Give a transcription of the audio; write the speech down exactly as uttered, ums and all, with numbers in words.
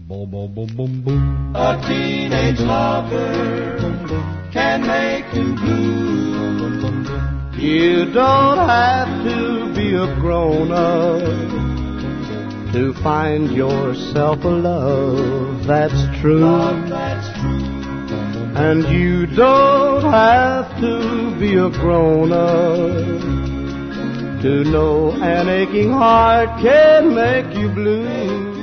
Boom, boom, boom, boom, boom. A teenage lover can make you blue. You don't have to be a grown-up to find yourself a love that's true. Love that's true. And you don't have to be a grown-up to know an aching heart can make you blue.